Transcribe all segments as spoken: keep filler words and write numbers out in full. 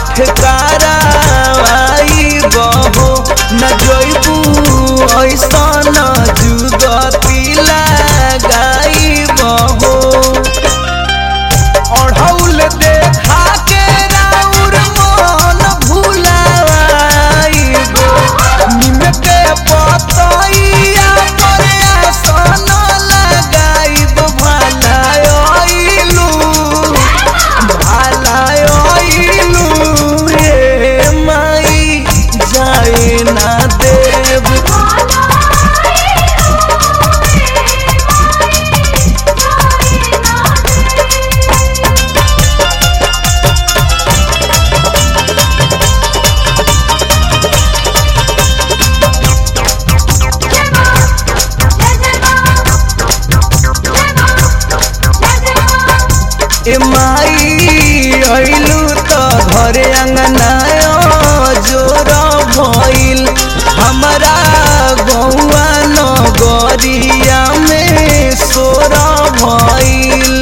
पाठ कराई बहो न जइबू ऐसन जुगती लगाई बहो अढ़ौल देखा के राउर मन भुलाइबो निम के पतइया पर आसन लगाइबो भलाइलू भलाइलू हे माई जाए ना देव ए माई अइलू त घरे अंगनायो जोर भइल हमरा गौआ नगरिया में सोर भइल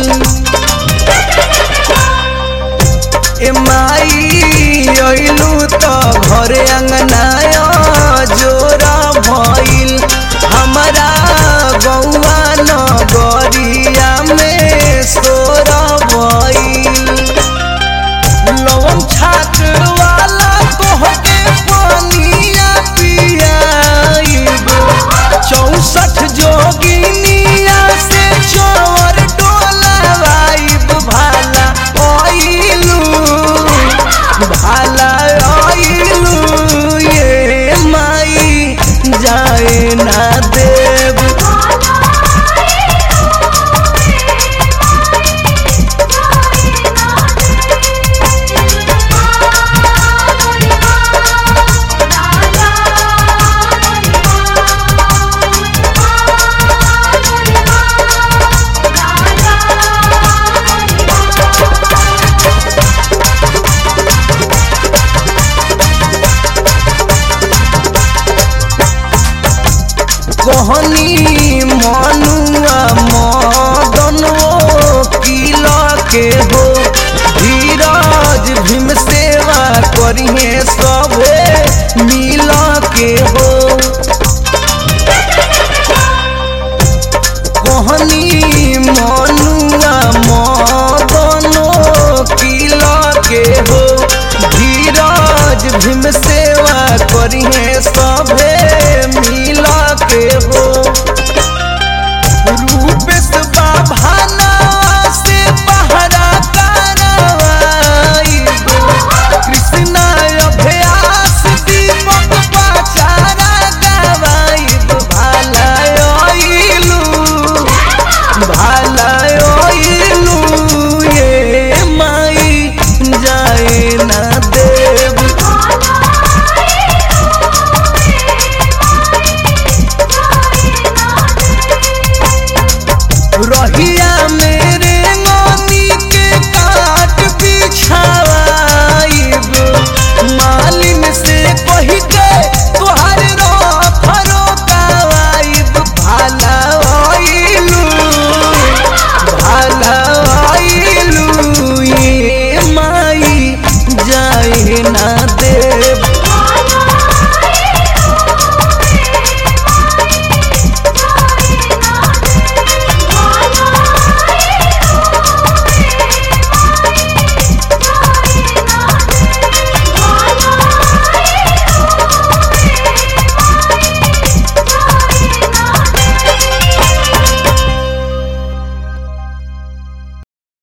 ए माई अइलू त घरे अंगनायो जोर भइल हमरा गौआ नगरिया में सोर लवन छाक वाला तोहके पानिया पियाइबो चौसठ जोगिनिया से चोर डोलावाइब भाला आइलू भाला आइलू ये माई जाए ना देव कहनी मनुआ मदन वकील के हो धीरज भीम सेवा करिए सभे मिल के हो कहनी मनुआ मदन वकील के हो धीरज भीम सेवा करिए सभे